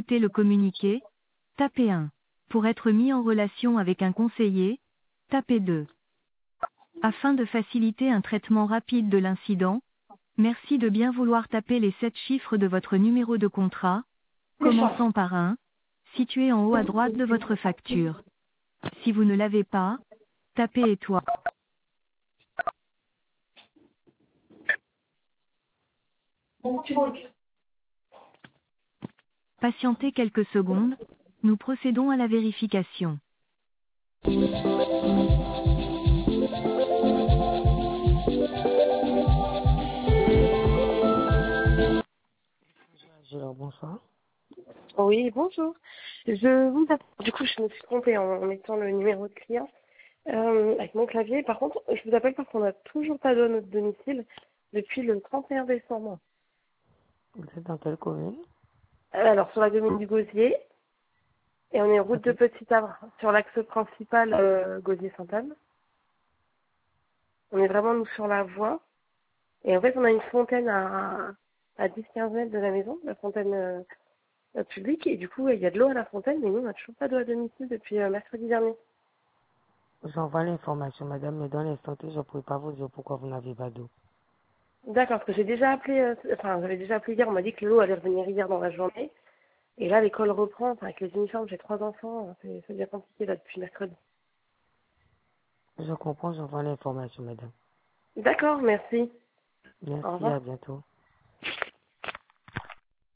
écouter le communiqué, tapez 1. Pour être mis en relation avec un conseiller, tapez 2. Afin de faciliter un traitement rapide de l'incident, merci de bien vouloir taper les 7 chiffres de votre numéro de contrat, commençant par 1, situé en haut à droite de votre facture. Si vous ne l'avez pas, tapez étoile. Patientez quelques secondes, nous procédons à la vérification. Bonsoir. Oui, bonjour. Je vous appelle. Du coup, je me suis trompée en mettant le numéro de client avec mon clavier. Par contre, je vous appelle parce qu'on n'a toujours pas de notre domicile depuis le 31 décembre. Vous êtes dans quelle commune? Alors, sur la commune du Gosier, et on est route de Petit-Havre, sur l'axe principal Gosier-Sainte-Anne. On est vraiment, nous, sur la voie. Et en fait, on a une fontaine à 10-15 mètres de la maison, la fontaine publique. Et du coup, il y a de l'eau à la fontaine, mais nous, on n'a toujours pas d'eau à domicile depuis mercredi dernier. J'envoie l'information, madame, mais dans l'instant, je ne pourrais pas vous dire pourquoi vous n'avez pas d'eau. D'accord, parce que j'ai déjà appelé, j'avais déjà appelé hier, on m'a dit que l'eau allait revenir hier dans la journée. Et là, l'école reprend, avec les uniformes, j'ai 3 enfants, c'est bien compliqué là depuis mercredi. Je comprends, j'envoie l'information, madame. D'accord, merci. Au Merci, revoir. à bientôt.